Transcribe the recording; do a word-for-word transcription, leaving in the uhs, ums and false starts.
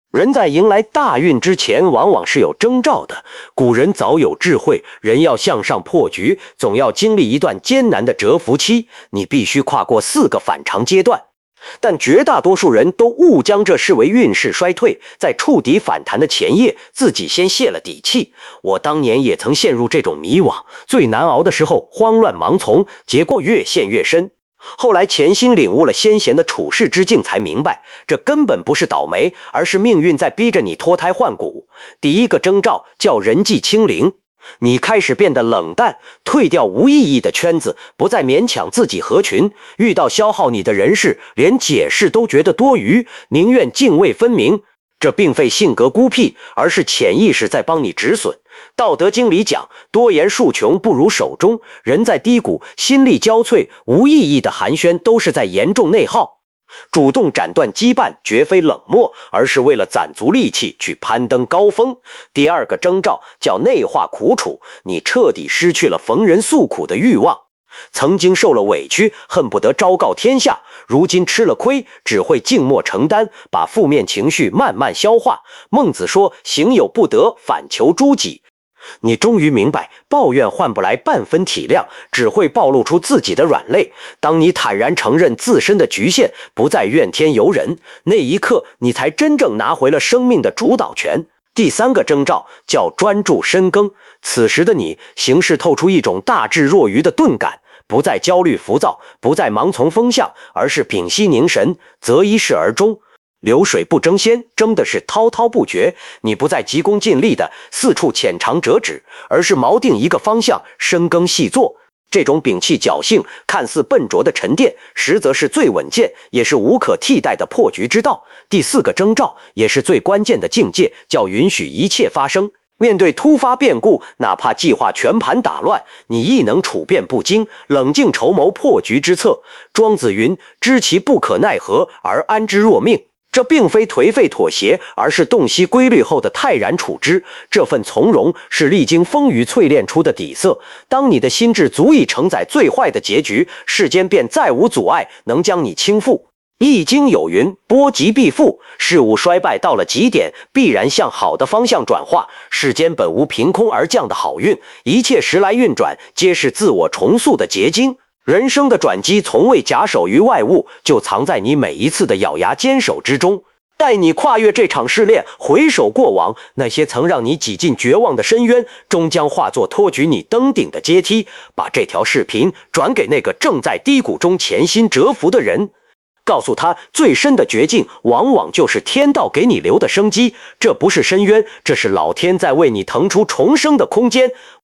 人在迎来大运之前，往往是有征兆的。古人早有智慧，人要向上破局，总要经历一段艰难的蛰伏期，你必须跨过四个反常阶段。但绝大多数人都误将这视为运势衰退，在触底反弹的前夜，自己先泄了底气。我当年也曾陷入这种迷惘，最难熬的时候慌乱盲从，结果越陷越深。后来潜心领悟了先贤的处世之境，才明白这根本不是倒霉，而是命运在逼着你脱胎换骨。第一个征兆叫人际清零，你开始变得冷淡，退掉无意义的圈子，不再勉强自己合群，遇到消耗你的人事，连解释都觉得多余，宁愿泾渭分明。这并非性格孤僻，而是潜意识在帮你止损。道德经里讲，多言数穷不如守中。人在低谷，心力交瘁，无意义的寒暄都是在严重内耗。主动斩断羁绊，绝非冷漠，而是为了攒足力气去攀登高峰。第二个征兆叫内化苦楚，你彻底失去了逢人诉苦的欲望。曾经受了委屈，恨不得昭告天下，如今吃了亏，只会静默承担，把负面情绪慢慢消化。孟子说，行有不得，反求诸己。你终于明白，抱怨换不来半分体谅，只会暴露出自己的软肋。当你坦然承认自身的局限，不再怨天尤人，那一刻你才真正拿回了生命的主导权。第三个征兆叫专注深耕，此时的你行事透出一种大智若愚的钝感，不再焦虑浮躁，不再盲从风向，而是屏息凝神，择一事而终。流水不争先，争的是滔滔不绝。你不再急功近利的四处浅尝辄止，而是锚定一个方向，深耕细作。这种摒弃侥幸、看似笨拙的沉淀，实则是最稳健也是无可替代的破局之道。第四个征兆，也是最关键的境界，叫允许一切发生。面对突发变故，哪怕计划全盘打乱，你亦能处变不惊，冷静筹谋破局之策。庄子云：知其不可奈何，而安之若命。这并非颓废妥协，而是洞悉规律后的泰然处之。这份从容是历经风雨淬炼出的底色。当你的心智足以承载最坏的结局，世间便再无阻碍能将你倾覆。易经有云，波及必复，事物衰败到了极点，必然向好的方向转化。世间本无凭空而降的好运，一切时来运转，皆是自我重塑的结晶。人生的转机从未假手于外物，就藏在你每一次的咬牙坚守之中。待你跨越这场试炼，回首过往，那些曾让你挤进绝望的深渊，终将化作托举你登顶的阶梯。把这条视频转给那个正在低谷中潜心蛰伏的人，告诉他，最深的绝境往往就是天道给你留的生机。这不是深渊，这是老天在为你腾出重生的空间。